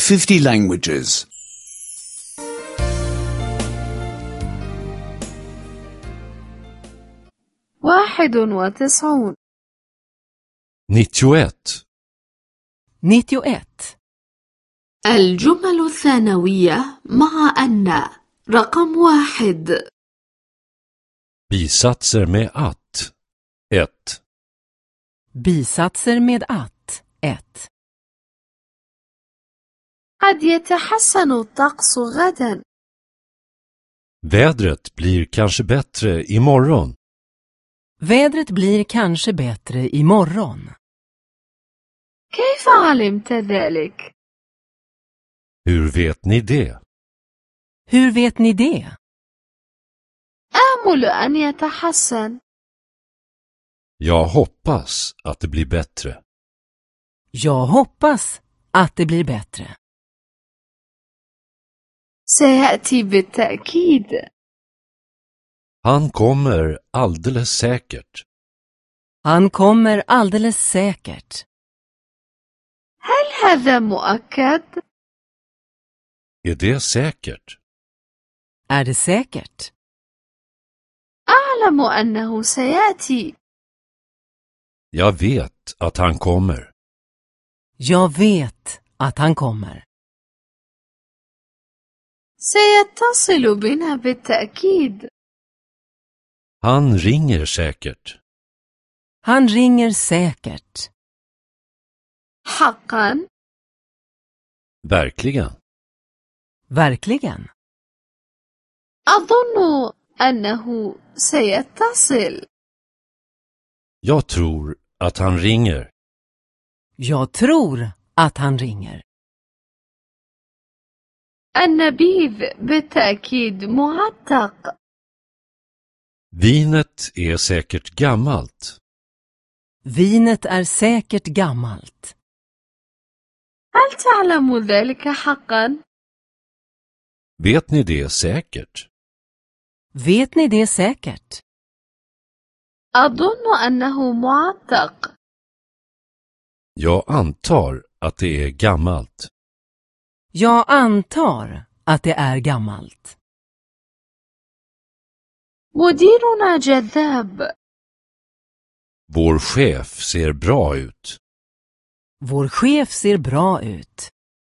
50 languages. 91 91. 91. الجمل الثانوية مع أن رقم 1. Bisatser med att. 1. Bisatser med att. 1. قد يتحسن الطقس غدا. Vädret blir kanske bättre imorgon. Vädret blir kanske bättre imorgon. كيف علمت ذلك؟ Hur vet ni det? Hur vet ni det? آمل أن يتحسن. Jag hoppas att det blir bättre. Jag hoppas att det blir bättre. سيأتي بالتأكيد. Han kommer alldeles säkert. Han kommer alldeles säkert. هل هذا مؤكد؟ Är det säkert? Är det säkert? أعلم أنه سيأتي. Jag vet att han kommer. Jag vet att han kommer. سيتصل بنا بالتأكيد. Han ringer säkert. Han ringer säkert. حقا؟ Verkligen. Verkligen. أظن أنه سيتصل. Jag tror att han ringer. Jag tror att han ringer. النبيذ بالتأكيد معتق. Vinet är säkert gammalt. Vinet är säkert gammalt. هل تعلم ذلك حقا؟ Vet ni det säkert? Vet ni det säkert? أظن أنه معتق. Jag antar att det är gammalt. Jag antar att det är gammalt. مديرنا جذاب. Vår chef ser bra ut. Vår chef ser bra ut.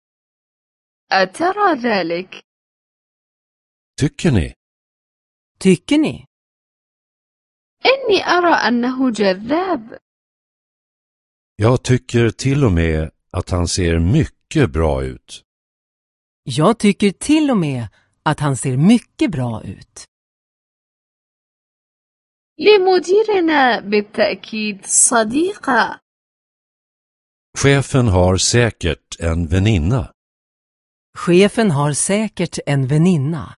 أترى ذلك؟ Tycker ni? Tycker ni? إني أرى أنه جذاب. Jag tycker till och med att han ser mycket bra ut. Jag tycker till och med att han ser mycket bra ut. لمديرنا بالتأكيد صديقة. Chefen har säkert en väninna. Chefen har säkert en väninna.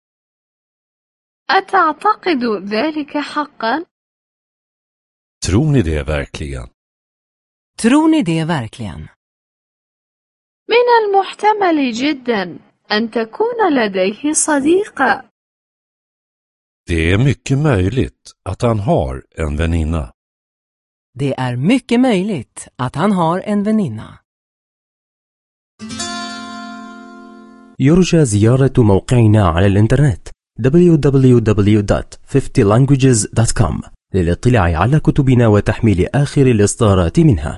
أتعتقد ذلك حقا؟ Tror ni det verkligen? Tror ni det verkligen? من المحتمل جدا أن تكون لديه صديقة. Det är mycket möjligt att han har en väninna. Det är mycket möjligt att han har en väninna. يرجى زيارة موقعنا على الإنترنت www.50languages.com للاطلاع على كتبنا وتحميل آخر الإصدارات منها.